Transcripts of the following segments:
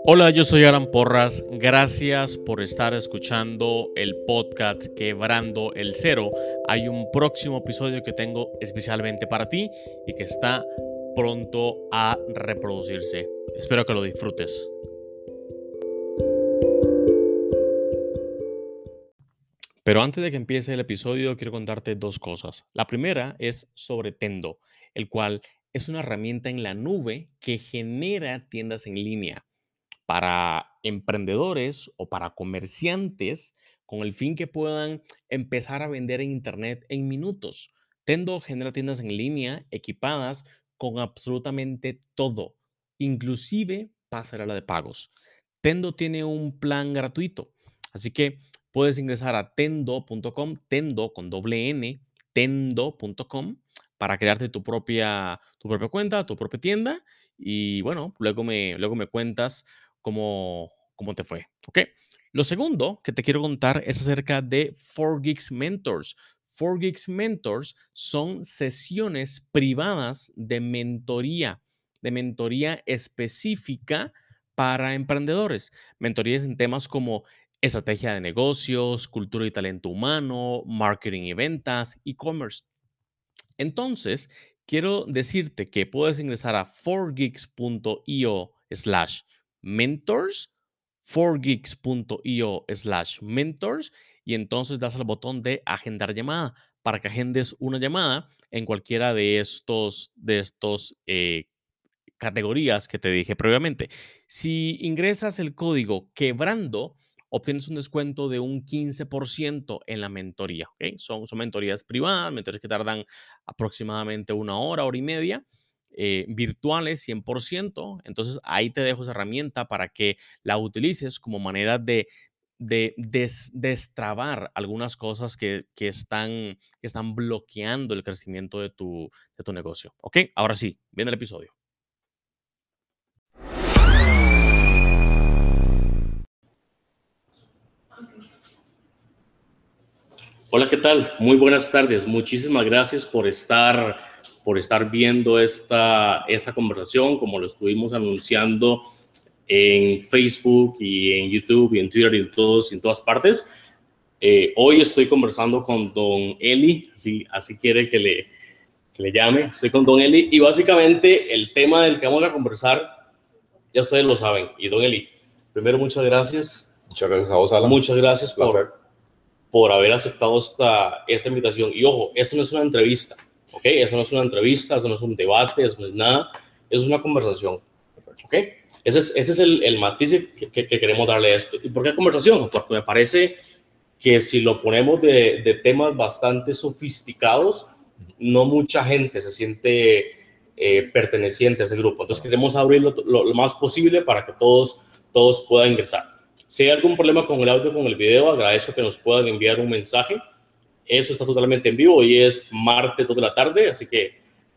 Hola, yo soy Alan Porras. Gracias por estar escuchando el podcast Quebrando el Cero. Hay un próximo episodio que tengo especialmente para ti y que está pronto a reproducirse. Espero que lo disfrutes. Pero antes de que empiece el episodio, quiero contarte dos cosas. La primera es sobre Tendo, el cual es una herramienta en la nube que genera tiendas en línea para emprendedores o para comerciantes con el fin que puedan empezar a vender en Internet en minutos. Tendo genera tiendas en línea equipadas con absolutamente todo, inclusive pasarela de pagos. Tendo tiene un plan gratuito, así que puedes ingresar a tendo.com, tendo con doble N, tendo.com, para crearte tu propia cuenta, tu propia tienda. Y bueno, luego me cuentas cómo te fue. ¿Ok? Lo segundo que te quiero contar es acerca de 4Geeks Mentors. 4Geeks Mentors son sesiones privadas de mentoría específica para emprendedores. Mentorías en temas como estrategia de negocios, cultura y talento humano, marketing y ventas, e-commerce. Entonces, quiero decirte que puedes ingresar a 4geeks.io/mentors, 4geeks.io/mentors, y entonces das al botón de agendar llamada para que agendes una llamada en cualquiera de estos categorías que te dije previamente. Si ingresas el código quebrando, obtienes un descuento de un 15% en la mentoría. ¿Ok? Son mentorías privadas, mentorías que tardan aproximadamente una hora y media, virtuales 100%. Entonces ahí te dejo esa herramienta para que la utilices como manera de destrabar algunas cosas que están bloqueando el crecimiento de tu negocio. ¿Ok? Ahora sí, viene el episodio. Hola, ¿qué tal? Muy buenas tardes. Muchísimas gracias por estar viendo esta conversación, como lo estuvimos anunciando en Facebook y en YouTube y en Twitter y en todas partes. Hoy estoy conversando con don Eli, así quiere que le llame. Estoy con don Eli y básicamente el tema del que vamos a conversar, ya ustedes lo saben. Y don Eli, primero muchas gracias. Muchas gracias a vos, Alan. Muchas gracias Placer. por haber aceptado esta invitación. Y ojo, esto no es una entrevista, ¿ok? Eso no es una entrevista, eso no es un debate, eso no es nada, es una conversación, ¿ok? Ese es el matiz que queremos darle a esto. ¿Y por qué conversación? Porque me parece que si lo ponemos de temas bastante sofisticados, no mucha gente se siente perteneciente a ese grupo. Entonces queremos abrirlo lo más posible para que todos puedan ingresar. Si hay algún problema con el audio o con el video, agradezco que nos puedan enviar un mensaje. Eso está totalmente en vivo. Hoy es martes 2 de la tarde, así que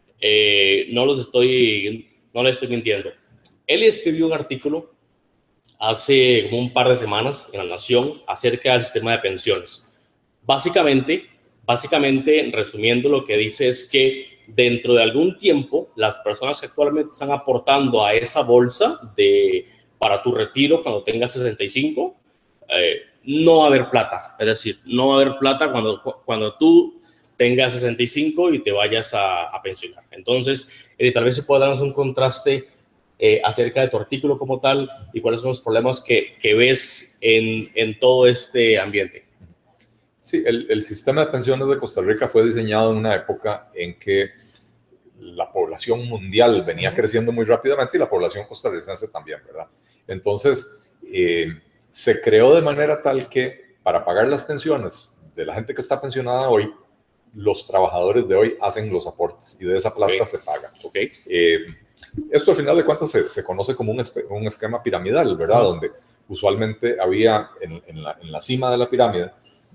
no les estoy mintiendo. Él escribió un artículo hace como un par de semanas en La Nación acerca del sistema de pensiones. Básicamente, resumiendo, lo que dice es que dentro de algún tiempo, las personas que actualmente están aportando a esa bolsa para tu retiro cuando tengas 65, no va a haber plata. Es decir, no va a haber plata cuando tú tengas 65 y te vayas a pensionar. Entonces, tal vez se pueda darnos un contraste acerca de tu artículo como tal y cuáles son los problemas que ves en todo este ambiente. Sí, el sistema de pensiones de Costa Rica fue diseñado en una época en que la población mundial venía creciendo muy rápidamente y la población costarricense también, ¿verdad? Entonces, se creó de manera tal que para pagar las pensiones de la gente que está pensionada hoy, los trabajadores de hoy hacen los aportes y de esa plata se paga. Okay. Esto al final de cuentas se conoce como un esquema piramidal, ¿verdad? Donde usualmente había en la cima de la pirámide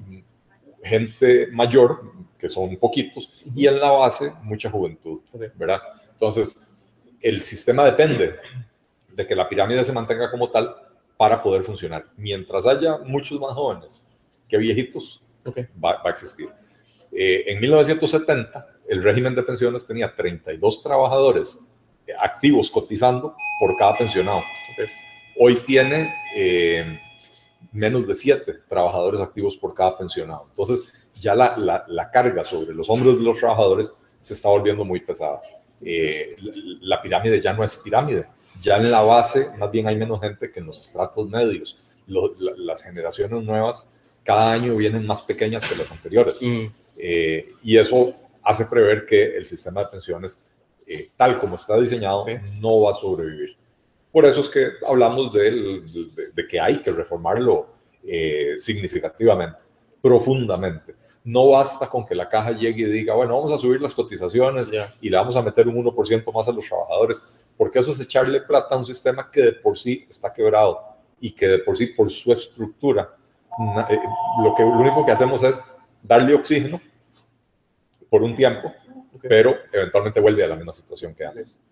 gente mayor, que son poquitos, y en la base mucha juventud, ¿verdad? Entonces, el sistema depende de que la pirámide se mantenga como tal para poder funcionar. Mientras haya muchos más jóvenes que viejitos, va a existir. En 1970, el régimen de pensiones tenía 32 trabajadores activos cotizando por cada pensionado. hoy tiene menos de 7 trabajadores activos por cada pensionado. Entonces, ya la carga sobre los hombros de los trabajadores se está volviendo muy pesada. La pirámide ya no es pirámide. Ya en la base, más bien hay menos gente que en los estratos medios. Las generaciones nuevas cada año vienen más pequeñas que las anteriores. Y eso hace prever que el sistema de pensiones, tal como está diseñado, no va a sobrevivir. Por eso es que hablamos de que hay que reformarlo significativamente, profundamente. No basta con que la caja llegue y diga, bueno, vamos a subir las cotizaciones y le vamos a meter un 1% más a los trabajadores, porque eso es echarle plata a un sistema que de por sí está quebrado y que de por sí, por su estructura, lo único que hacemos es darle oxígeno por un tiempo, pero eventualmente vuelve a la misma situación que antes.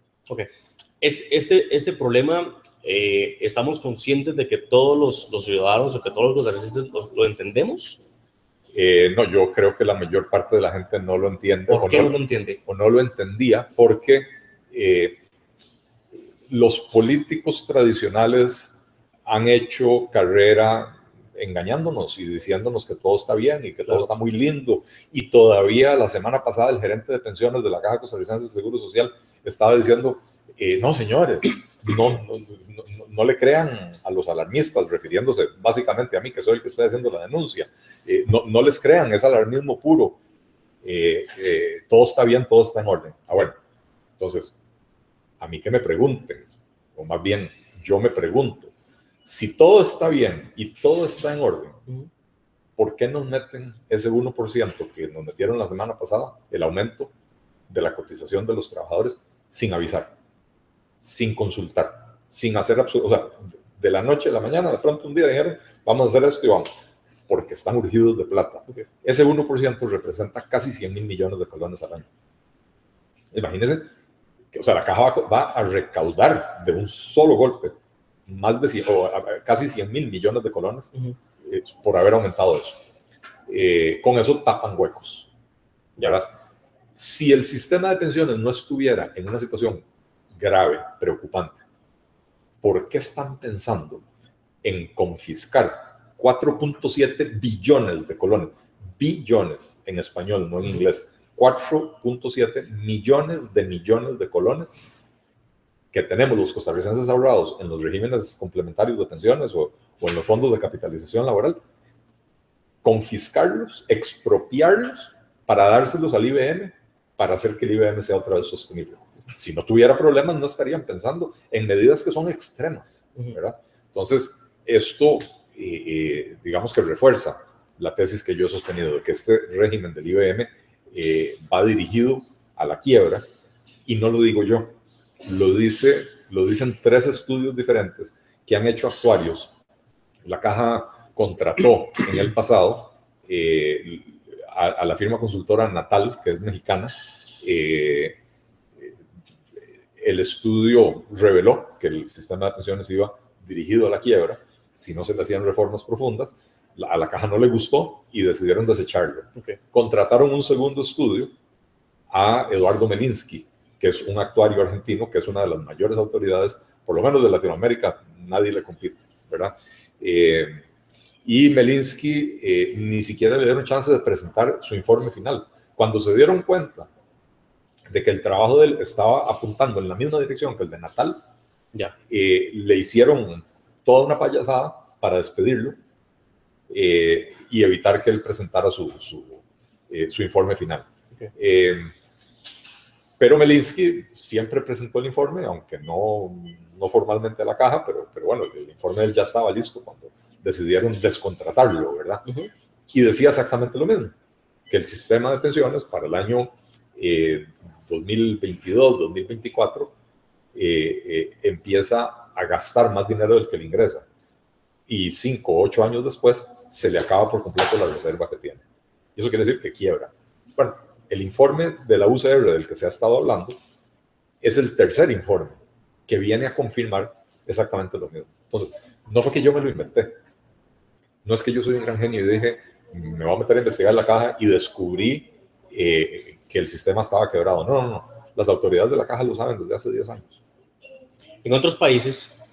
Este problema, ¿estamos conscientes de que todos los ciudadanos o que todos los costarricenses lo entendemos? No, yo creo que la mayor parte de la gente no lo entiende. ¿Por qué no lo entiende? O no lo entendía porque los políticos tradicionales han hecho carrera engañándonos y diciéndonos que todo está bien y que todo está muy lindo. Y todavía la semana pasada el gerente de pensiones de la Caja Costarricense del Seguro Social estaba diciendo, no señores, no le crean a los alarmistas, refiriéndose básicamente a mí, que soy el que estoy haciendo la denuncia. No les crean, es alarmismo puro. Todo está bien, todo está en orden. Bueno, entonces, a mí que me pregunten, o más bien yo me pregunto, si todo está bien y todo está en orden, ¿por qué nos meten ese 1% que nos metieron la semana pasada, el aumento de la cotización de los trabajadores, sin avisar, sin consultar, sin hacer absolutamente, o sea, de la noche a la mañana, de pronto un día dijeron, vamos a hacer esto y vamos, porque están urgidos de plata. Ese 1% representa casi 100,000 millones de colones al año. Imagínense, o sea, la caja va a recaudar de un solo golpe más de casi 100,000 millones de colones por haber aumentado eso. Con eso tapan huecos, ¿verdad? Si el sistema de pensiones no estuviera en una situación grave, preocupante, ¿por qué están pensando en confiscar 4.7 billones de colones? Billones en español, no en inglés. 4.7 millones de colones que tenemos los costarricenses ahorrados en los regímenes complementarios de pensiones o en los fondos de capitalización laboral, confiscarlos, expropiarlos para dárselos al IBM, para hacer que el IBM sea otra vez sostenible. Si no tuviera problemas, no estarían pensando en medidas que son extremas, ¿verdad? Entonces, esto, digamos que refuerza la tesis que yo he sostenido de que este régimen del IBM va dirigido a la quiebra, y no lo digo yo. Lo dicen 3 estudios diferentes que han hecho actuarios. La Caja contrató en el pasado a la firma consultora Natal, que es mexicana. El estudio reveló que el sistema de pensiones iba dirigido a la quiebra si no se le hacían reformas profundas. A la Caja no le gustó y decidieron desecharlo. Contrataron un segundo estudio a Eduardo Melinsky, que es un actuario argentino, que es una de las mayores autoridades, por lo menos de Latinoamérica, nadie le compite, ¿verdad? Y Melinsky ni siquiera le dieron chance de presentar su informe final. Cuando se dieron cuenta de que el trabajo de él estaba apuntando en la misma dirección que el de Natal, le hicieron toda una payasada para despedirlo y evitar que él presentara su informe final. Pero Melinsky siempre presentó el informe, aunque no formalmente a la Caja, pero bueno, el informe de él ya estaba listo cuando decidieron descontratarlo, ¿verdad? Y decía exactamente lo mismo, que el sistema de pensiones para el año 2022-2024 empieza a gastar más dinero del que le ingresa. Y 5 o 8 años después se le acaba por completo la reserva que tiene. Y eso quiere decir que quiebra. Bueno, el informe de la UCR del que se ha estado hablando es el tercer informe que viene a confirmar exactamente lo mismo. Entonces, no fue que yo me lo inventé. No es que yo soy un gran genio y dije, me voy a meter a investigar la Caja y descubrí que el sistema estaba quebrado. No. Las autoridades de la Caja lo saben desde hace 10 años. En otros países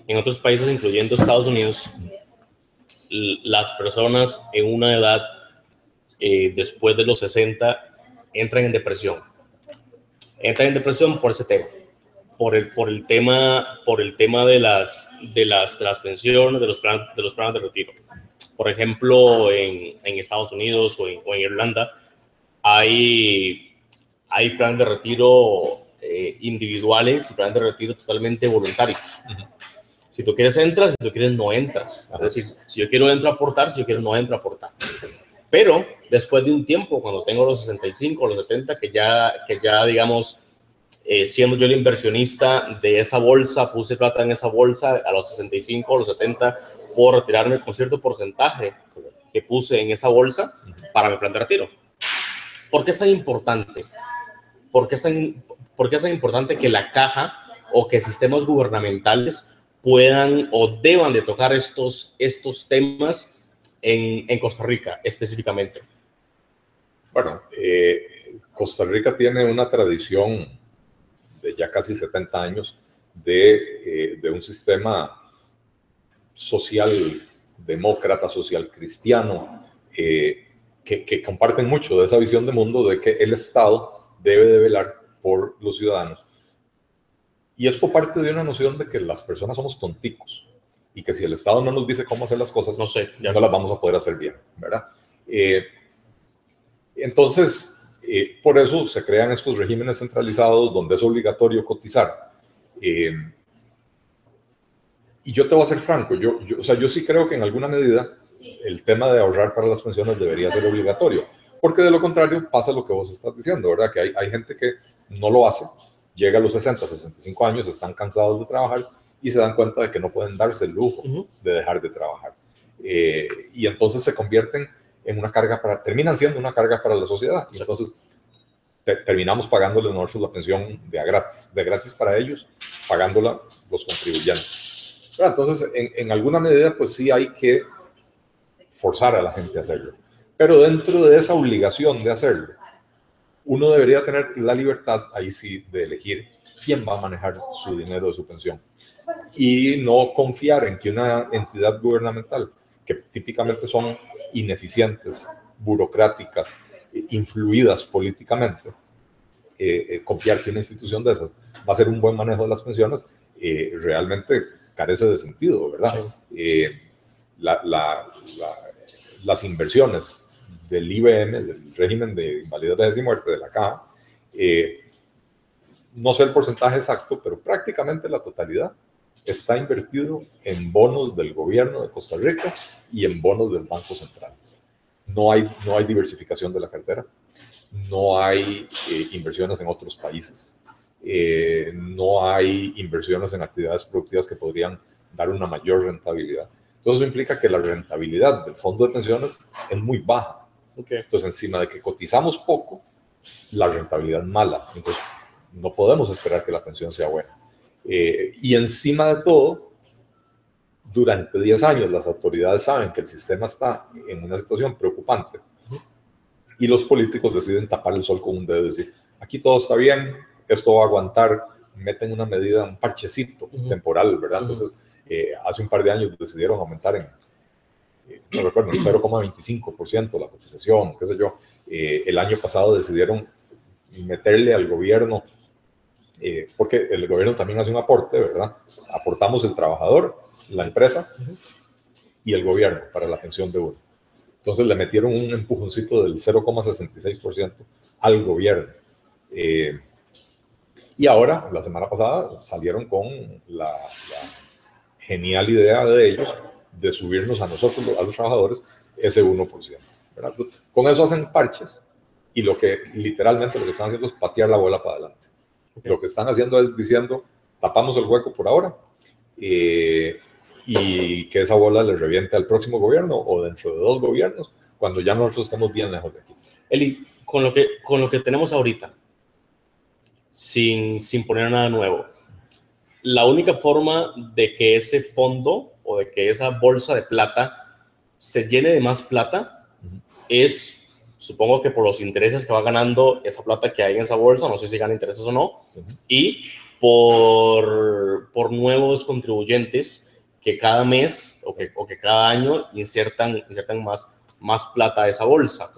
en otros países, incluyendo Estados Unidos, las personas en una edad después de los 60 entran en depresión. Entran en depresión por ese tema, por el tema de las pensiones, de los planes de retiro. Por ejemplo, en Estados Unidos o en Irlanda hay planes de retiro individuales y planes de retiro totalmente voluntarios. Si tú quieres entras, si tú quieres no entras. Es decir, si yo quiero entro a aportar, si yo quiero no entro a aportar. Pero después de un tiempo, cuando tengo los 65 o los 70, que ya digamos, siendo yo el inversionista de esa bolsa, puse plata en esa bolsa a los 65 o los 70, puedo retirarme con cierto porcentaje que puse en esa bolsa para mi plan de retiro. ¿Por qué es tan importante? ¿Por qué es tan importante que la caja o que sistemas gubernamentales puedan o deban de tocar estos temas en Costa Rica específicamente? Bueno, Costa Rica tiene una tradición de ya casi 70 años de un sistema social demócrata, social cristiano, que comparten mucho de esa visión de mundo de que el Estado debe de velar por los ciudadanos. Y esto parte de una noción de que las personas somos tonticos y que si el Estado no nos dice cómo hacer las cosas, no las vamos a poder hacer bien, ¿verdad? Entonces, por eso se crean estos regímenes centralizados donde es obligatorio cotizar. Y yo te voy a ser franco, yo sí creo que en alguna medida el tema de ahorrar para las pensiones debería ser obligatorio, porque de lo contrario pasa lo que vos estás diciendo, ¿verdad? Que hay gente que no lo hace, llega a los 60, 65 años, están cansados de trabajar y se dan cuenta de que no pueden darse el lujo de dejar de trabajar. Y entonces se convierten en una carga terminan siendo una carga para la sociedad. Y entonces terminamos pagándoles nosotros la pensión de gratis para ellos, pagándola los contribuyentes. Pero entonces, en alguna medida, pues sí hay que forzar a la gente a hacerlo. Pero dentro de esa obligación de hacerlo, uno debería tener la libertad, ahí sí, de elegir quién va a manejar su dinero de su pensión. Y no confiar en que una entidad gubernamental, que típicamente son ineficientes, burocráticas, influidas políticamente, confiar que una institución de esas va a hacer un buen manejo de las pensiones, realmente carece de sentido, ¿verdad? Las inversiones del IBM, del régimen de invalidez, vejez y muerte de la Caja, no sé el porcentaje exacto, pero prácticamente la totalidad está invertido en bonos del gobierno de Costa Rica y en bonos del Banco Central. No hay diversificación de la cartera, no hay inversiones en otros países, no hay inversiones en actividades productivas que podrían dar una mayor rentabilidad. Entonces eso implica que la rentabilidad del fondo de pensiones es muy baja. Entonces encima de que cotizamos poco, la rentabilidad es mala. Entonces no podemos esperar que la pensión sea buena. Y encima de todo, durante 10 años las autoridades saben que el sistema está en una situación preocupante y los políticos deciden tapar el sol con un dedo y decir, aquí todo está bien, esto va a aguantar, meten una medida, un parchecito temporal, ¿verdad? Entonces, hace un par de años decidieron aumentar no recuerdo, en 0,25% la cotización, qué sé yo. El año pasado decidieron meterle al gobierno, porque el gobierno también hace un aporte, ¿verdad? Aportamos el trabajador, la empresa y el gobierno para la pensión de uno. Entonces le metieron un empujoncito del 0,66% al gobierno. Y ahora, la semana pasada, salieron con la genial idea de ellos de subirnos a nosotros, a los trabajadores, ese 1%. ¿Verdad? Con eso hacen parches y literalmente lo que están haciendo es patear la bola para adelante. Lo que están haciendo es diciendo, tapamos el hueco por ahora y que esa bola le reviente al próximo gobierno o dentro de 2 gobiernos, cuando ya nosotros estemos bien lejos de aquí. Eli, con lo que tenemos ahorita, sin poner nada nuevo, la única forma de que ese fondo o de que esa bolsa de plata se llene de más plata es, supongo que por los intereses que va ganando esa plata que hay en esa bolsa, no sé si gana intereses o no, y por nuevos contribuyentes que cada mes o que cada año insertan más plata a esa bolsa.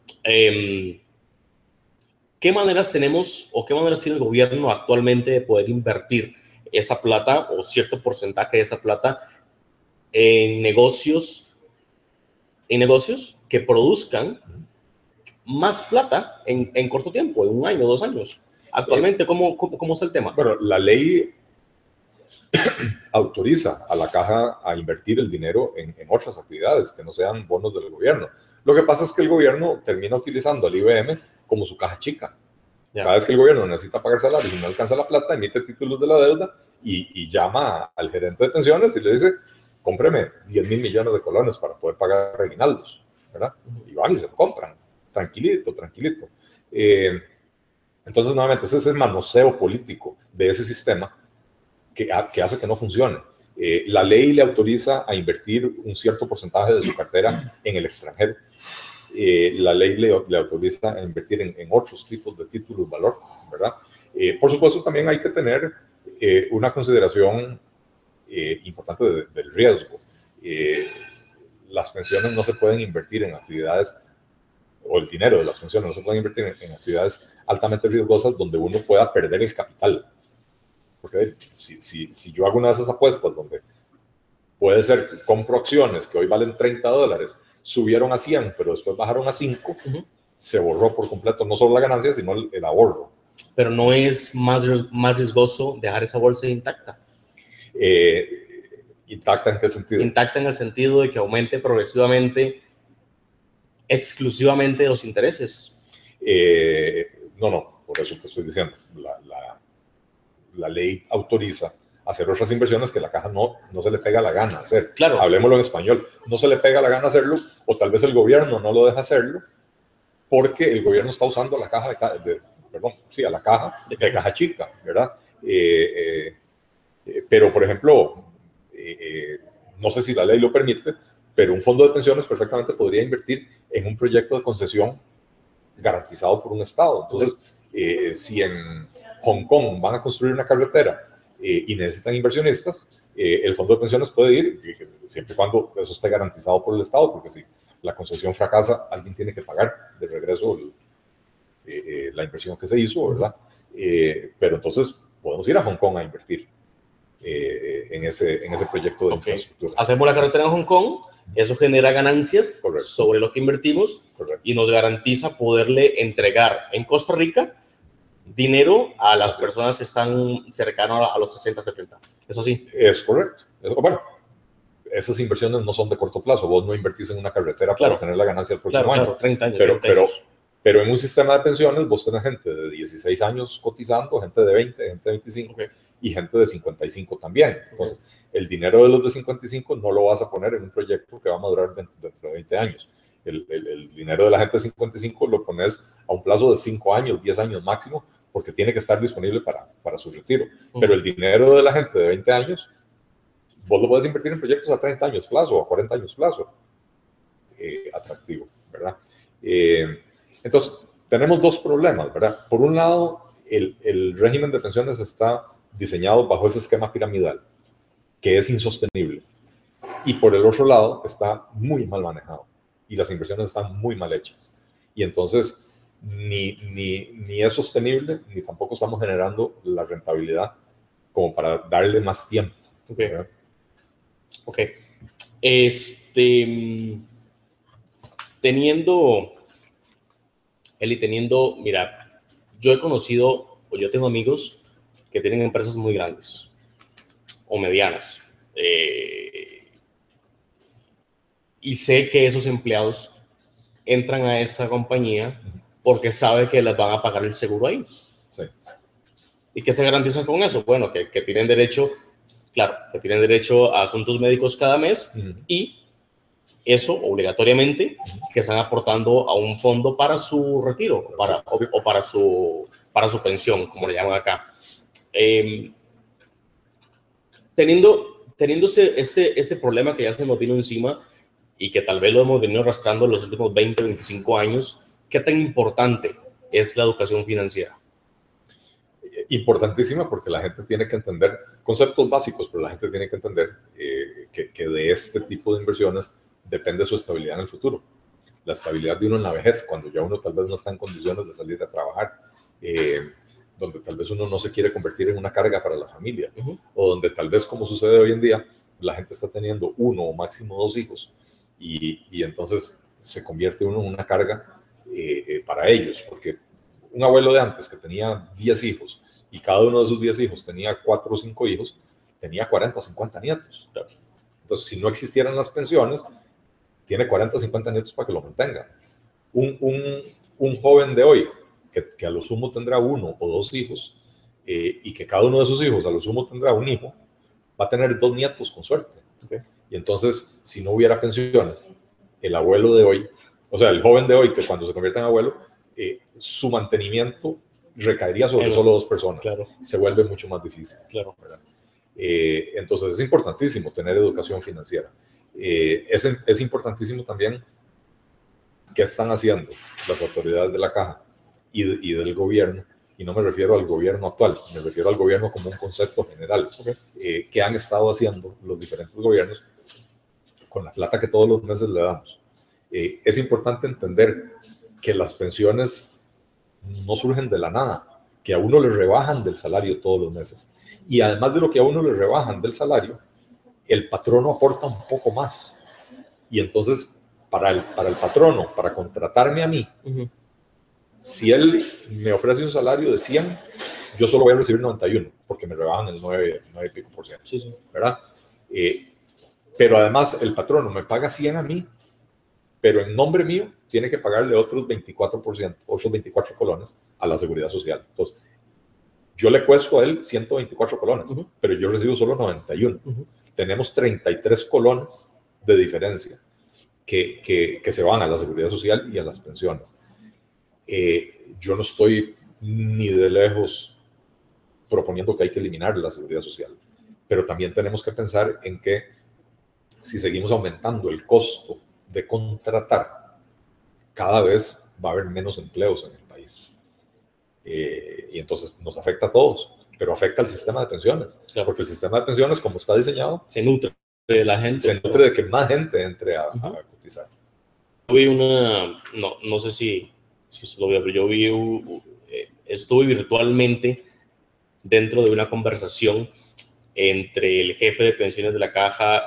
¿Qué maneras tenemos o qué maneras tiene el gobierno actualmente de poder invertir esa plata o cierto porcentaje de esa plata en negocios que produzcan más plata en corto tiempo, en 1 año, 2 años? Actualmente, ¿cómo es el tema? Bueno, la ley autoriza a la caja a invertir el dinero en otras actividades que no sean bonos del gobierno. Lo que pasa es que el gobierno termina utilizando al IBM como su caja chica. Cada vez que el gobierno necesita pagar salarios y no alcanza la plata, emite títulos de la deuda y llama al gerente de pensiones y le dice, cómpreme 10.000 millones de colones para poder pagar aguinaldos, ¿verdad? Y van y se lo compran, tranquilito. Entonces, nuevamente, ese es el manoseo político de ese sistema que hace que no funcione. La ley le autoriza a invertir un cierto porcentaje de su cartera en el extranjero. La ley le autoriza a invertir en otros tipos de títulos de valor, ¿verdad? Por supuesto, también hay que tener una consideración importante del riesgo. Las pensiones no se pueden invertir en actividades, o el dinero de las pensiones no se puede invertir en actividades altamente riesgosas donde uno pueda perder el capital. Porque si yo hago una de esas apuestas donde puede ser que compro acciones que hoy valen $30, subieron a 100, pero después bajaron a 5, se borró por completo no solo la ganancia, sino el ahorro. Pero no es más riesgoso dejar esa bolsa intacta. ¿Intacta en qué sentido? Intacta en el sentido de que aumente progresivamente exclusivamente los intereses. No, por eso te estoy diciendo. La ley autoriza hacer otras inversiones que la caja no se le pega la gana hacer. Claro. Hablemoslo en español. No se le pega la gana hacerlo, o tal vez el gobierno no lo deja hacerlo, porque el gobierno está usando la caja a la caja de caja chica, ¿verdad? Pero, por ejemplo, no sé si la ley lo permite, pero un fondo de pensiones perfectamente podría invertir en un proyecto de concesión garantizado por un Estado. Entonces, si en Hong Kong van a construir una carretera y necesitan inversionistas, el fondo de pensiones puede ir, siempre y cuando eso esté garantizado por el Estado, porque si la concesión fracasa, alguien tiene que pagar de regreso la inversión que se hizo, ¿verdad? Pero entonces podemos ir a Hong Kong a invertir en ese proyecto de infraestructura. Hacemos la carretera en Hong Kong, eso genera ganancias sobre lo que invertimos y nos garantiza poderle entregar en Costa Rica dinero a las personas que están cercanas a los 60, 70. ¿Eso sí? Es correcto. Bueno, esas inversiones no son de corto plazo. Vos no invertís en una carretera para tener la ganancia el próximo año. Claro, 30 años. Pero en un sistema de pensiones vos tenés gente de 16 años cotizando, gente de 20, gente de 25 y gente de 55 también. Entonces, el dinero de los de 55 no lo vas a poner en un proyecto que va a madurar dentro de 20 años. El dinero de la gente de 55 lo pones a un plazo de 5 años, 10 años máximo, porque tiene que estar disponible para su retiro. Pero el dinero de la gente de 20 años, vos lo puedes invertir en proyectos a 30 años plazo, a 40 años plazo. Atractivo, ¿verdad? Entonces, tenemos dos problemas, ¿verdad? Por un lado, el régimen de pensiones está diseñado bajo ese esquema piramidal, que es insostenible. Y por el otro lado, está muy mal manejado. Y las inversiones están muy mal hechas. Y entonces, ni es sostenible, ni tampoco estamos generando la rentabilidad como para darle más tiempo. Ok. Mira, yo tengo amigos que tienen empresas muy grandes o medianas. Y sé que esos empleados entran a esa compañía porque sabe que les van a pagar el seguro ahí. Sí. ¿Y qué se garantiza con eso? Bueno, que tienen derecho, que tienen derecho a asuntos médicos cada mes y eso obligatoriamente que están aportando a un fondo para su retiro o para su pensión, como le llaman acá. Teniéndose este problema que ya se nos vino encima y que tal vez lo hemos venido arrastrando en los últimos 20, 25 años, ¿qué tan importante es la educación financiera? importantísima porque la gente tiene que entender conceptos básicos, pero la gente tiene que entender que de este tipo de inversiones depende su estabilidad en el futuro. La estabilidad de uno en la vejez, cuando ya uno tal vez no está en condiciones de salir a trabajar, donde tal vez uno no se quiere convertir en una carga para la familia, o donde tal vez, como sucede hoy en día, la gente está teniendo 1 o máximo 2 hijos, y entonces se convierte uno en una carga para ellos, porque un abuelo de antes que tenía 10 hijos, y cada uno de sus 10 hijos tenía 4 o 5 hijos, tenía 40 o 50 nietos. Entonces, si no existieran las pensiones, tiene 40 o 50 nietos para que lo mantenga. Un joven de hoy, que a lo sumo tendrá 1 o 2 hijos, y que cada uno de sus hijos a lo sumo tendrá un hijo, va a tener 2 nietos con suerte. Y entonces, si no hubiera pensiones, el abuelo de hoy, o sea, el joven de hoy, que cuando se convierte en abuelo, su mantenimiento recaería sobre solo 2 personas. Claro. Se vuelve mucho más difícil. Claro. Entonces, es importantísimo tener educación financiera. Es importantísimo también qué están haciendo las autoridades de la caja y del gobierno, y no me refiero al gobierno actual, me refiero al gobierno como un concepto general, que han estado haciendo los diferentes gobiernos con la plata que todos los meses le damos. Es importante entender que las pensiones no surgen de la nada, que a uno le rebajan del salario todos los meses, y además de lo que a uno le rebajan del salario, el patrono aporta un poco más, y entonces para el patrono, para contratarme a mí, si él me ofrece un salario de 100, yo solo voy a recibir 91, porque me rebajan el 9 y pico por ciento, ¿verdad? Pero además el patrono me paga 100 a mí, pero en nombre mío tiene que pagarle otros 24%, otros 24 colones a la seguridad social. Entonces, yo le cuesto a él 124 colones, pero yo recibo solo 91. Tenemos 33 colones de diferencia que se van a la seguridad social y a las pensiones. Yo no estoy ni de lejos proponiendo que hay que eliminar la seguridad social, pero también tenemos que pensar en que si seguimos aumentando el costo de contratar, cada vez va a haber menos empleos en el país. Y entonces nos afecta a todos, pero afecta al sistema de pensiones, porque el sistema de pensiones, como está diseñado, se nutre de la gente. Se nutre de que más gente entre a cotizar. Yo vi no sé si lo vio, pero yo estuve virtualmente dentro de una conversación entre el jefe de pensiones de la caja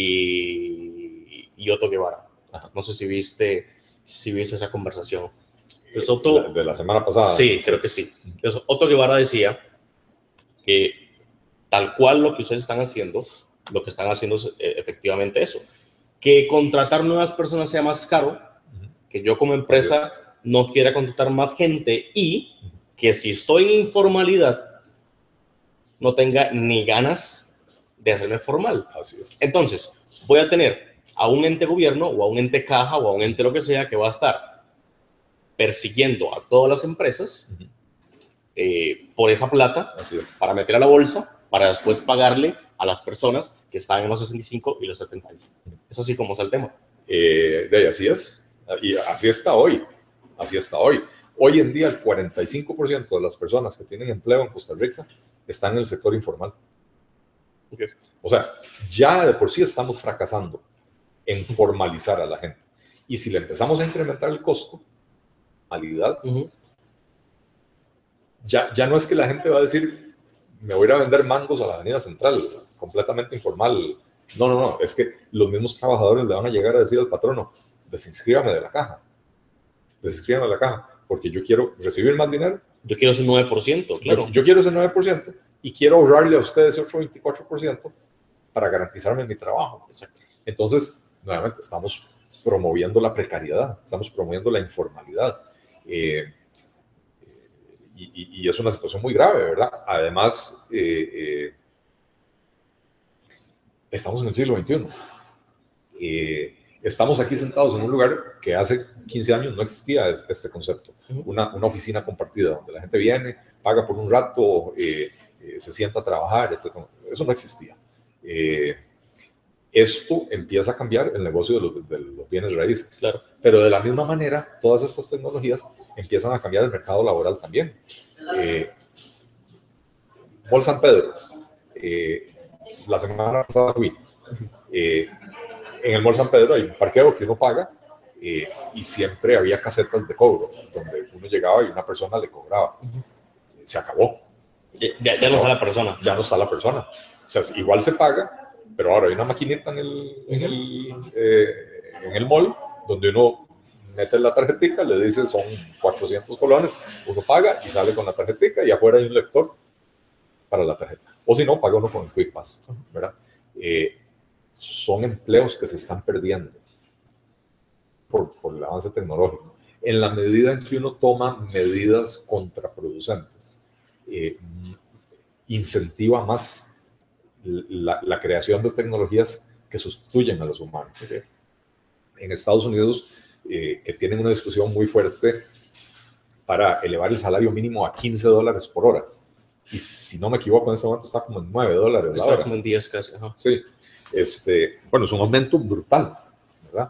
y Otto Guevara. No sé si viste esa conversación. Pues Otto, de la semana pasada. Sí, creo que sí. Entonces, Otto Guevara decía que tal cual lo que ustedes están haciendo, lo que están haciendo es efectivamente eso. Que contratar nuevas personas sea más caro, que yo como empresa no quiera contratar más gente y que si estoy en informalidad no tenga ni ganas de hacerme formal. Así es. Entonces, voy a tener a un ente gobierno o a un ente caja o a un ente lo que sea que va a estar persiguiendo a todas las empresas por esa plata para meter a la bolsa para después pagarle a las personas que están en los 65 y los 70 años. Es así como es el tema. Así es. Y así está hoy. Así está hoy. Hoy en día el 45% de las personas que tienen empleo en Costa Rica están en el sector informal. O sea, ya de por sí estamos fracasando en formalizar a la gente. Y si le empezamos a incrementar el costo, calidad, ya no es que la gente va a decir, me voy a ir a vender mangos a la avenida central, completamente informal. No, es que los mismos trabajadores le van a llegar a decir al patrono, desinscríbame de la caja, porque yo quiero recibir más dinero. Yo quiero ese 9%, claro. Yo quiero ese 9% y quiero ahorrarle a ustedes ese otro 24% para garantizarme mi trabajo. Exacto. Entonces, nuevamente, estamos promoviendo la precariedad, estamos promoviendo la informalidad. Y es una situación muy grave, ¿verdad? Además, estamos en el siglo XXI. Estamos aquí sentados en un lugar que hace 15 años no existía este concepto. Una oficina compartida, donde la gente viene, paga por un rato, se sienta a trabajar, etc. Eso no existía. Esto empieza a cambiar el negocio de los bienes raíces. Claro. Pero de la misma manera, todas estas tecnologías empiezan a cambiar el mercado laboral también. Mall San Pedro, la semana pasada fui, en el Mall San Pedro hay un parqueo que uno paga, y siempre había casetas de cobro, donde uno llegaba y una persona le cobraba. Se acabó. Ya no está la persona. Ya no está la persona. O sea, igual se paga, pero ahora hay una maquinita en el mall donde uno mete la tarjetica, le dice son 400 colones, uno paga y sale con la tarjetica y afuera hay un lector para la tarjeta. O si no, paga uno con el Quick Pass, ¿verdad? Son empleos que se están perdiendo por el avance tecnológico. En la medida en que uno toma medidas contraproducentes, incentiva más la creación de tecnologías que sustituyen a los humanos. ¿Okay? En Estados Unidos, que tienen una discusión muy fuerte para elevar el salario mínimo a $15 por hora. Y si no me equivoco, en este momento está como en $9 la hora. Está como en 10 casi. Ajá. Sí. Bueno, es un aumento brutal, ¿verdad?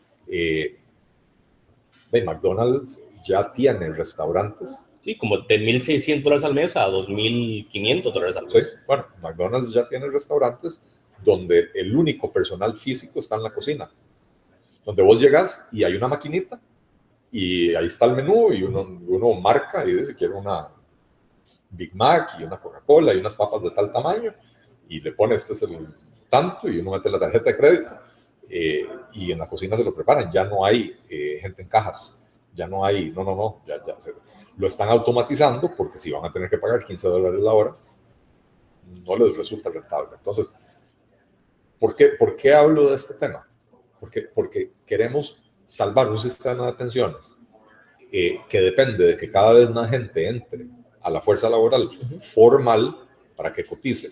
McDonald's ya tiene restaurantes. Sí, como de $1,600 al mes a $2,500 al mes. Sí, bueno, McDonald's ya tiene restaurantes donde el único personal físico está en la cocina. Donde vos llegas y hay una maquinita y ahí está el menú y uno marca y dice, quiero una Big Mac y una Coca-Cola y unas papas de tal tamaño y le pone, este es el tanto, y uno mete la tarjeta de crédito, y en la cocina se lo preparan. Ya no hay gente en cajas, ya no hay, lo están automatizando, porque si van a tener que pagar $15 la hora, no les resulta rentable. Entonces, ¿por qué hablo de este tema? Porque queremos salvar un sistema de pensiones que depende de que cada vez más gente entre a la fuerza laboral formal para que cotice,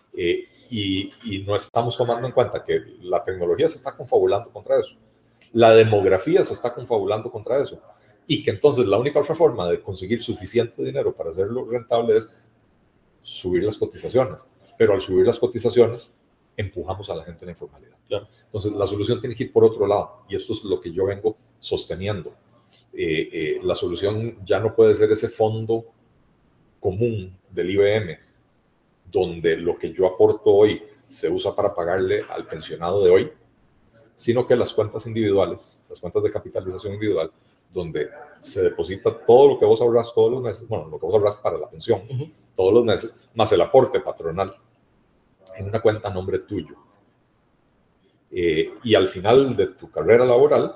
y no estamos tomando en cuenta que la tecnología se está confabulando contra eso, la demografía se está confabulando contra eso, y que entonces la única otra forma de conseguir suficiente dinero para hacerlo rentable es subir las cotizaciones, pero al subir las cotizaciones empujamos a la gente en la informalidad. Claro. Entonces la solución tiene que ir por otro lado, y esto es lo que yo vengo sosteniendo. La solución ya no puede ser ese fondo común del IBM, donde lo que yo aporto hoy se usa para pagarle al pensionado de hoy, sino que las cuentas individuales, las cuentas de capitalización individual, donde se deposita todo lo que vos ahorras todos los meses, bueno, lo que vos ahorras para la pensión todos los meses, más el aporte patronal en una cuenta a nombre tuyo. Y al final de tu carrera laboral,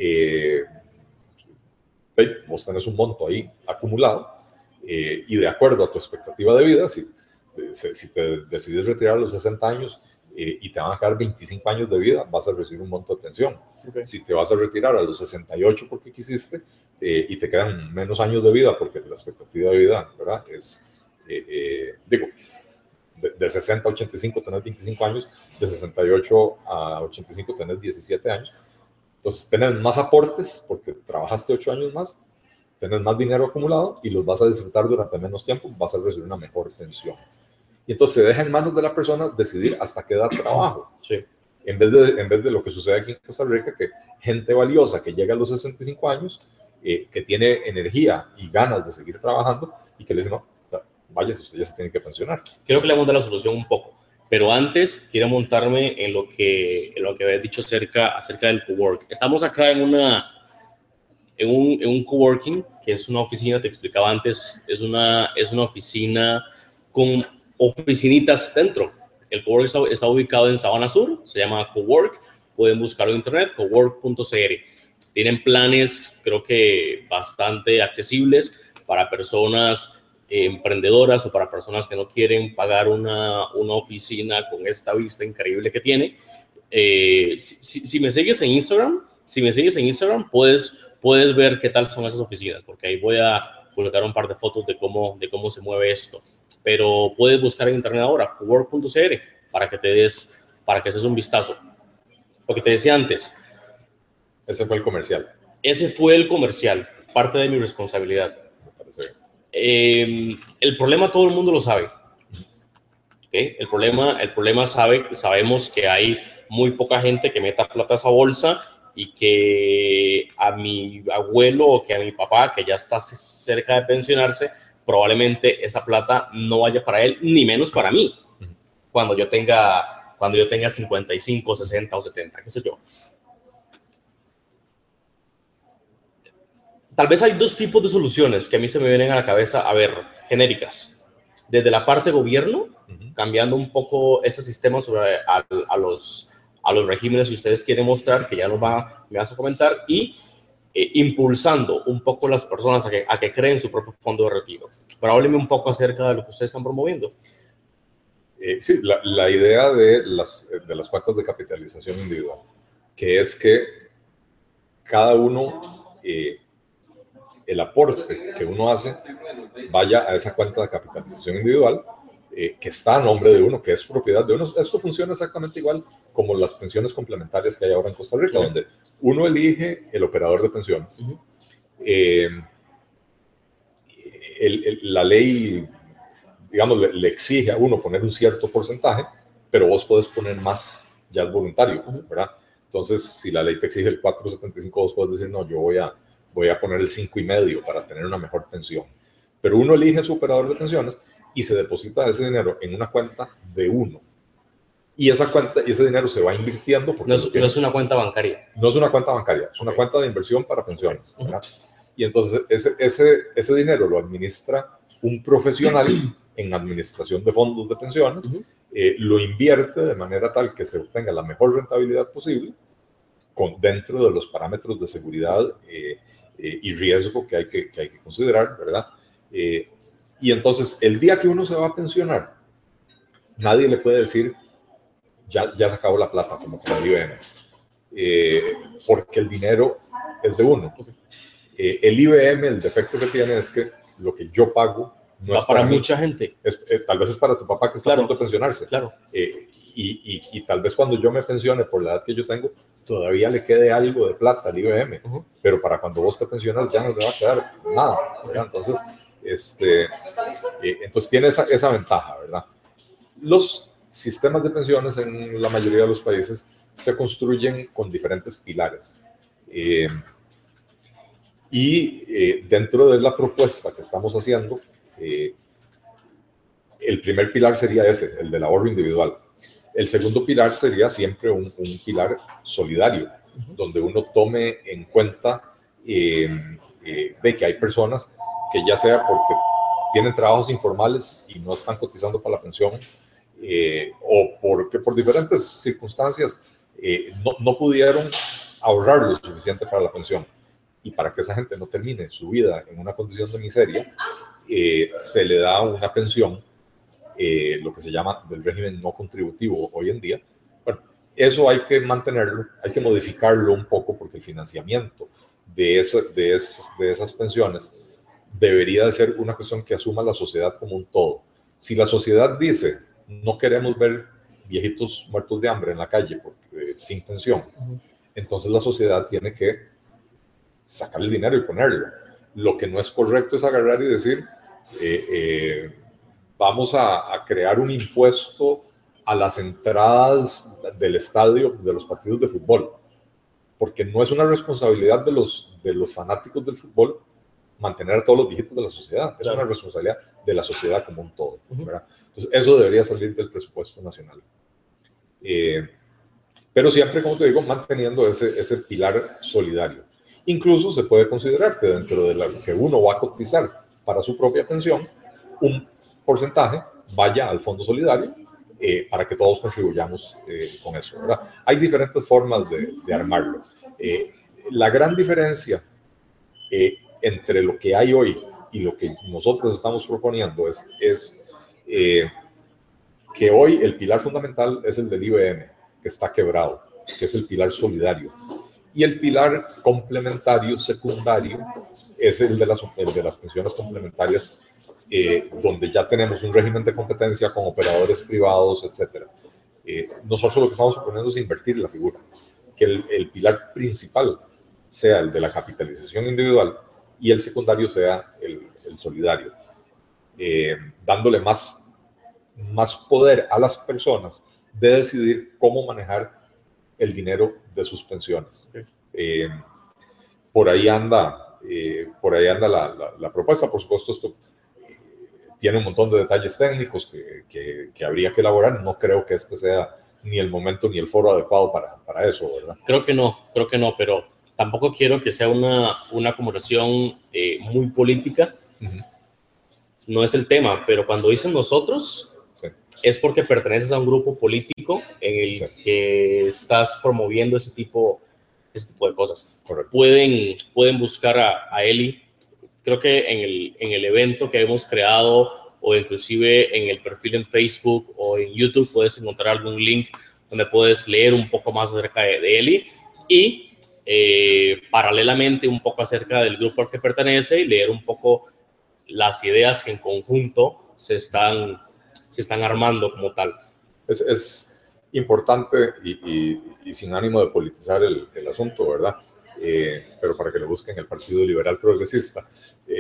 vos tenés un monto ahí acumulado, y de acuerdo a tu expectativa de vida, si te decides retirar a los 60 años y te van a quedar 25 años de vida, vas a recibir un monto de pensión. Okay. Si te vas a retirar a los 68 porque quisiste, y te quedan menos años de vida, porque la expectativa de vida, ¿verdad? Es, de 60 a 85 tenés 25 años, de 68 a 85 tenés 17 años. Entonces tenés más aportes porque trabajaste 8 años más, tenés más dinero acumulado y los vas a disfrutar durante menos tiempo, vas a recibir una mejor pensión. Y entonces se deja en manos de la persona decidir hasta qué edad trabajo. Sí. En vez de lo que sucede aquí en Costa Rica, que gente valiosa que llega a los 65 años, que tiene energía y ganas de seguir trabajando, y que le dicen, no, vaya, usted ya se tiene que pensionar. Creo que le vamos a dar la solución un poco, pero antes quiero montarme en lo que habías dicho acerca del cowork. Estamos acá en un coworking, que es una oficina, te explicaba antes, es una oficina con oficinitas dentro. El cowork está ubicado en Sabana Sur, se llama Cowork, pueden buscarlo en internet, cowork.cr. Tienen planes, creo que bastante accesibles para personas emprendedoras o para personas que no quieren pagar una oficina con esta vista increíble que tiene. Si me sigues en Instagram, puedes ver qué tal son esas oficinas, porque ahí voy a publicar un par de fotos de cómo se mueve esto. Pero puedes buscar en internet ahora, cowork.cr, para que des un vistazo. Lo que te decía antes. Ese fue el comercial. Ese fue el comercial, parte de mi responsabilidad. Me parece bien. El problema todo el mundo lo sabe. ¿Okay? El problema sabemos que hay muy poca gente que meta plata a esa bolsa, y que a mi abuelo o que a mi papá, que ya está cerca de pensionarse, probablemente esa plata no vaya para él, ni menos para mí, cuando yo tenga 55, 60 o 70, qué sé yo. Tal vez hay dos tipos de soluciones que a mí se me vienen a la cabeza, a ver, genéricas. Desde la parte gobierno, cambiando un poco ese sistema sobre a los regímenes que ustedes quieren mostrar, que ya me vas a comentar, y impulsando un poco las personas a que creen su propio fondo de retiro. Pero hábleme un poco acerca de lo que ustedes están promoviendo. Sí, la idea de las cuentas de capitalización individual, que es que cada uno, el aporte que uno hace, vaya a esa cuenta de capitalización individual, que está a nombre de uno, que es propiedad de uno. Esto funciona exactamente igual como las pensiones complementarias que hay ahora en Costa Rica, donde uno elige el operador de pensiones. La ley, digamos, le exige a uno poner un cierto porcentaje, pero vos podés poner más, ya es voluntario, ¿verdad? Entonces, si la ley te exige el 4.75, vos podés decir, no, yo voy a poner el 5.5 para tener una mejor pensión. Pero uno elige su operador de pensiones y se deposita ese dinero en una cuenta de uno. Y ese dinero se va invirtiendo. Porque no es una cuenta bancaria. No es una cuenta bancaria, es una cuenta de inversión para pensiones, ¿verdad? Y entonces ese dinero lo administra un profesional en administración de fondos de pensiones, lo invierte de manera tal que se obtenga la mejor rentabilidad posible dentro de los parámetros de seguridad y riesgo que hay que considerar, ¿verdad? Y entonces, el día que uno se va a pensionar, nadie le puede decir, ya se acabó la plata, como con el IBM, porque el dinero es de uno. El IBM, el defecto que tiene es que lo que yo pago no es para mucha gente. Tal vez es para tu papá que está a punto de pensionarse. Claro. Y tal vez cuando yo me pensione, por la edad que yo tengo, todavía le quede algo de plata al IBM, pero para cuando vos te pensionas ya no le va a quedar nada, ¿verdad? Entonces, entonces tiene esa ventaja, ¿verdad? Los sistemas de pensiones en la mayoría de los países se construyen con diferentes pilares. Dentro de la propuesta que estamos haciendo, el primer pilar sería ese, el del ahorro individual. El segundo pilar sería siempre un pilar solidario, donde uno tome en cuenta de que hay personas que ya sea porque tienen trabajos informales y no están cotizando para la pensión, o porque por diferentes circunstancias no pudieron ahorrar lo suficiente para la pensión. Y para que esa gente no termine su vida en una condición de miseria, se le da una pensión, lo que se llama del régimen no contributivo hoy en día. Bueno, eso hay que mantenerlo, hay que modificarlo un poco porque el financiamiento de esas pensiones debería de ser una cuestión que asuma la sociedad como un todo. Si la sociedad dice, no queremos ver viejitos muertos de hambre en la calle sin pensión, entonces la sociedad tiene que sacar el dinero y ponerlo. Lo que no es correcto es agarrar y decir, vamos a crear un impuesto a las entradas del estadio de los partidos de fútbol, porque no es una responsabilidad de los fanáticos del fútbol mantener a todos los viejitos de la sociedad, es una responsabilidad de la sociedad como un todo, ¿verdad? Entonces eso debería salir del presupuesto nacional. Pero siempre, como te digo, manteniendo ese pilar solidario. Incluso se puede considerar que dentro de lo que uno va a cotizar para su propia pensión, un porcentaje vaya al fondo solidario para que todos contribuyamos con eso, ¿verdad? Hay diferentes formas de armarlo. La gran diferencia entre lo que hay hoy y lo que nosotros estamos proponiendo es que hoy el pilar fundamental es el del IBM, que está quebrado, que es el pilar solidario. Y el pilar complementario secundario es el de las pensiones complementarias, donde ya tenemos un régimen de competencia con operadores privados, etc. Nosotros lo que estamos proponiendo es invertir la figura, que el pilar principal sea el de la capitalización individual y el secundario sea el solidario, dándole más poder a las personas de decidir cómo manejar el dinero de sus pensiones. Por ahí anda la propuesta. Por supuesto, esto tiene un montón de detalles técnicos que habría que elaborar. No creo que este sea ni el momento ni el foro adecuado para eso, ¿verdad? Creo que no, pero tampoco quiero que sea una conversación muy política. No es el tema, pero cuando dicen nosotros, sí, es porque perteneces a un grupo político en el sí, que estás promoviendo ese tipo de cosas. Correcto. Pueden buscar a Eli, creo que en el evento que hemos creado, o inclusive en el perfil en Facebook o en YouTube, puedes encontrar algún link donde puedes leer un poco más acerca de Eli y paralelamente un poco acerca del grupo al que pertenece y leer un poco las ideas que en conjunto se están armando como tal. Es importante y sin ánimo de politizar el asunto, ¿verdad? Pero para que lo busquen el Partido Liberal Progresista.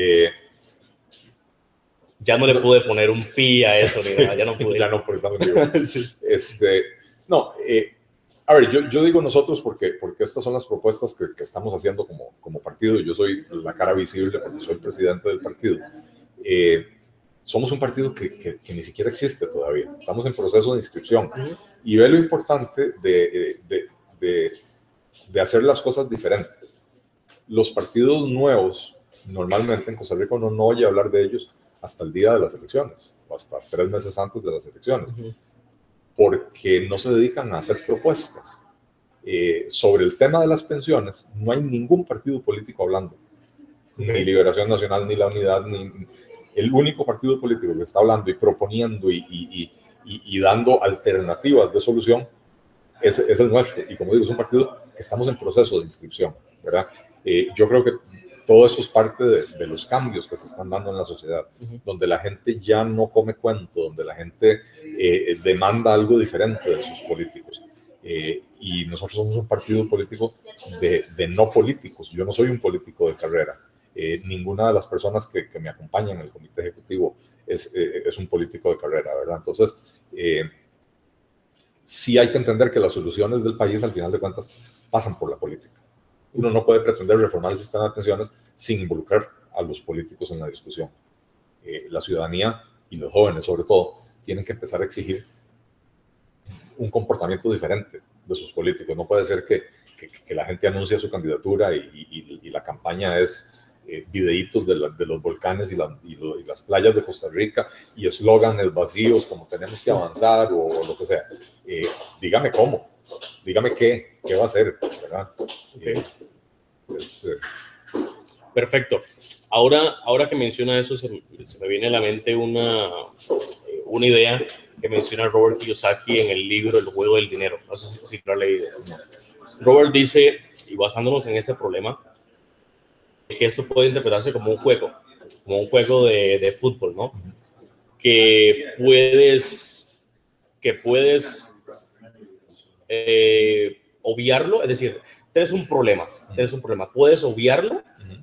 Ya no le pude poner un pi a eso, ni nada, ya no pude. Ya no, porque estamos en vivo. Sí. No, a ver, yo digo nosotros porque estas son las propuestas que estamos haciendo como partido. Yo soy la cara visible porque soy el presidente del partido. Somos un partido que ni siquiera existe todavía. Estamos en proceso de inscripción. Y ve lo importante de hacer las cosas diferentes. Los partidos nuevos, normalmente en Costa Rica uno no oye hablar de ellos hasta el día de las elecciones, o hasta 3 meses antes de las elecciones, porque no se dedican a hacer propuestas. Sobre el tema de las pensiones, no hay ningún partido político hablando. Ni Liberación Nacional, ni La Unidad, ni... El único partido político que está hablando y proponiendo y dando alternativas de solución es el nuestro. Y como digo, es un partido que estamos en proceso de inscripción, ¿verdad? Yo creo que todo eso es parte de los cambios que se están dando en la sociedad, donde la gente ya no come cuento, donde la gente demanda algo diferente de sus políticos. Y nosotros somos un partido político de no políticos. Yo no soy un político de carrera. Ninguna de las personas que me acompañan en el comité ejecutivo es un político de carrera, ¿verdad? Entonces, sí hay que entender que las soluciones del país, al final de cuentas, pasan por la política. Uno no puede pretender reformar el sistema de pensiones sin involucrar a los políticos en la discusión. La ciudadanía y los jóvenes, sobre todo, tienen que empezar a exigir un comportamiento diferente de sus políticos. No puede ser que la gente anuncie su candidatura y la campaña es videitos de los volcanes y las playas de Costa Rica y eslóganes vacíos como tenemos que avanzar o lo que sea. Dígame cómo, dígame qué va a hacer, ¿verdad? Okay. Perfecto. Ahora que menciona eso, se me viene a la mente una idea que menciona Robert Kiyosaki en el libro El juego del dinero. No sé si lo ha leído. Robert dice, y basándonos en ese problema, que esto puede interpretarse como un juego de fútbol, ¿no? Que puedes obviarlo, es decir, tienes un problema, puedes obviarlo,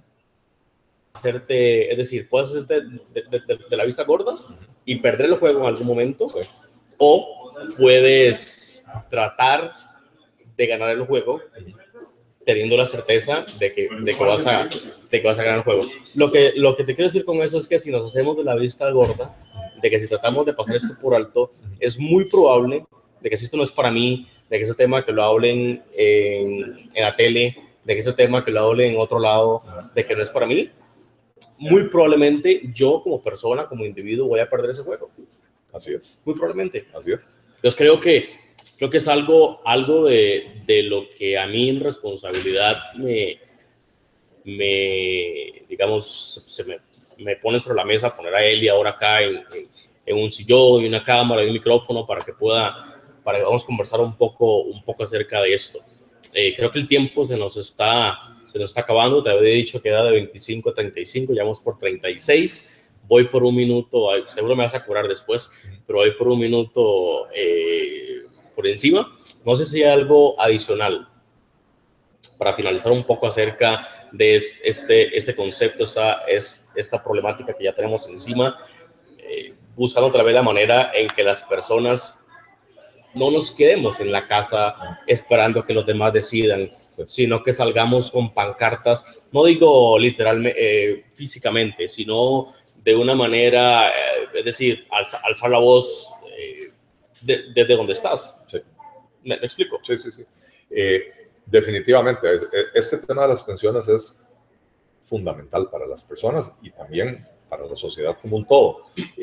puedes hacerte de la vista gorda y perder el juego en algún momento, sí, o puedes tratar de ganar el juego teniendo la certeza de que vas a ganar el juego. Lo que te quiero decir con eso es que si nos hacemos de la vista gorda, de que si tratamos de pasar esto por alto, es muy probable de que si esto no es para mí, de que ese tema que lo hablen en la tele, de que ese tema que lo hablen en otro lado, de que no es para mí, muy probablemente yo como persona, como individuo, voy a perder ese juego. Así es. Muy probablemente. Así es. Entonces creo que es algo de lo que a mí en responsabilidad me pone sobre la mesa poner a Eli ahora acá en un sillón y una cámara y un micrófono para que vamos a conversar un poco acerca de esto. Creo que el tiempo se nos está acabando. Te había dicho que era de 25 a 35, ya vamos por 36. Voy por un minuto, seguro me vas a cobrar después, pero voy por un minuto por encima. No sé si hay algo adicional para finalizar un poco acerca de este concepto, esta problemática que ya tenemos encima, buscando otra vez la manera en que las personas no nos quedemos en la casa esperando que los demás decidan, sino que salgamos con pancartas, no digo literalmente, físicamente, sino de una manera, es decir, alzar la voz desde donde estás. Sí. ¿Me explico? Sí, sí, sí. Definitivamente, este tema de las pensiones es fundamental para las personas y también para la sociedad como un todo.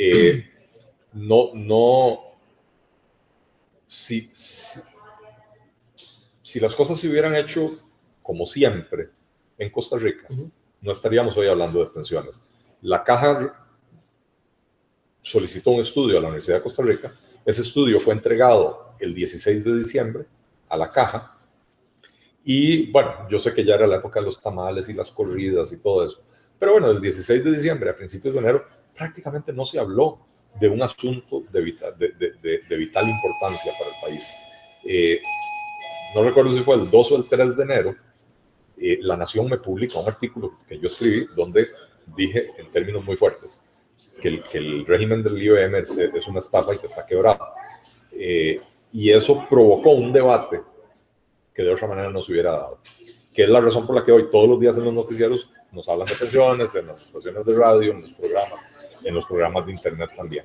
Si las cosas se hubieran hecho como siempre en Costa Rica, no estaríamos hoy hablando de pensiones. La Caja solicitó un estudio a la Universidad de Costa Rica. Ese estudio fue entregado el 16 de diciembre a la Caja. Y bueno, yo sé que ya era la época de los tamales y las corridas y todo eso. Pero bueno, del 16 de diciembre a principios de enero prácticamente no se habló de un asunto de vital importancia para el país. No recuerdo si fue el 2 o el 3 de enero, La Nación me publica un artículo que yo escribí donde dije en términos muy fuertes que el régimen del IOM es una estafa y que está quebrado. Y eso provocó un debate que de otra manera no se hubiera dado, que es la razón por la que hoy todos los días en los noticiarios nos hablan de pensiones, en las estaciones de radio, en los programas de internet también.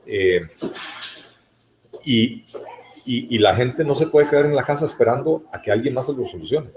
Y la gente no se puede quedar en la casa esperando a que alguien más se lo solucione.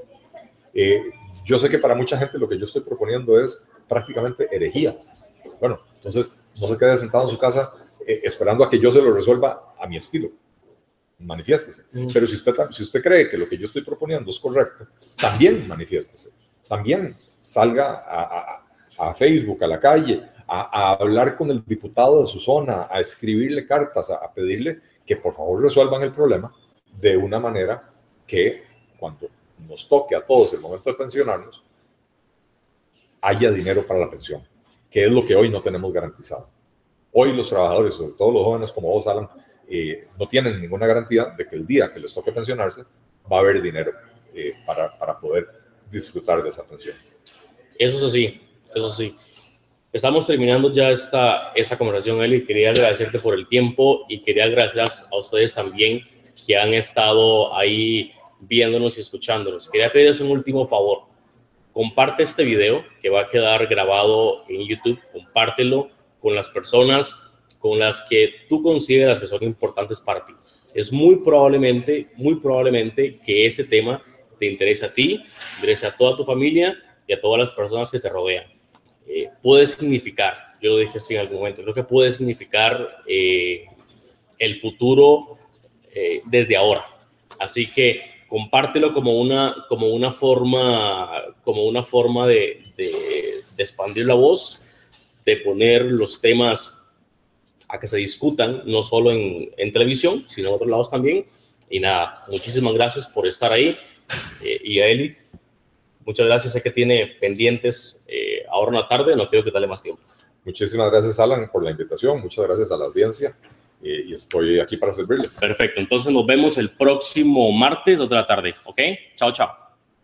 Yo sé que para mucha gente lo que yo estoy proponiendo es prácticamente herejía. Bueno, entonces no se quede sentado en su casa esperando a que yo se lo resuelva a mi estilo. Manifiéstese. Pero si usted cree que lo que yo estoy proponiendo es correcto, también manifiéstese. También salga a Facebook, a la calle, a hablar con el diputado de su zona, a escribirle cartas, a pedirle que por favor resuelvan el problema de una manera que cuando nos toque a todos el momento de pensionarnos, haya dinero para la pensión, que es lo que hoy no tenemos garantizado. Hoy los trabajadores, sobre todo los jóvenes como vos, Alan, no tienen ninguna garantía de que el día que les toque pensionarse va a haber dinero para poder disfrutar de esa pensión. Eso es así, eso sí. Estamos terminando ya esta conversación, Eli. Quería agradecerte por el tiempo y quería agradecer a ustedes también que han estado ahí viéndonos y escuchándonos. Quería pedirles un último favor. Comparte este video que va a quedar grabado en YouTube. Compártelo con las personas con las que tú consideras que son importantes para ti. Es muy probablemente que ese tema te interese a ti, interese a toda tu familia y a todas las personas que te rodean. Puede significar, yo lo dije así en algún momento, creo que puede significar el futuro desde ahora. Así que compártelo como una forma de expandir la voz, de poner los temas a que se discutan, no solo en televisión, sino en otros lados también. Y nada, muchísimas gracias por estar ahí. Y a Eli, muchas gracias. Sé que tiene pendientes ahora en la tarde, no quiero quitarle más tiempo. Muchísimas gracias, Alan, por la invitación. Muchas gracias a la audiencia y estoy aquí para servirles. Perfecto, entonces nos vemos el próximo martes, 2 de la tarde, ¿ok? Chao, chao.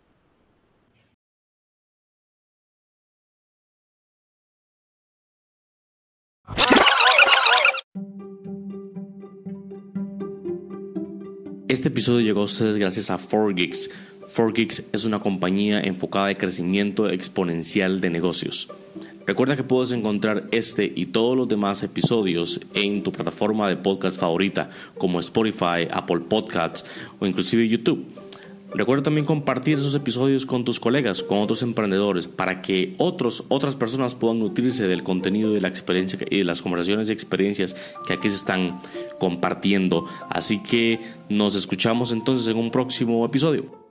Este episodio llegó a ustedes gracias a 4Geeks. 4Geeks es una compañía enfocada en crecimiento exponencial de negocios. Recuerda que puedes encontrar este y todos los demás episodios en tu plataforma de podcast favorita como Spotify, Apple Podcasts o inclusive YouTube. Recuerda también compartir esos episodios con tus colegas, con otros emprendedores, para que otras personas puedan nutrirse del contenido, de la experiencia y de las conversaciones y experiencias que aquí se están compartiendo. Así que nos escuchamos entonces en un próximo episodio.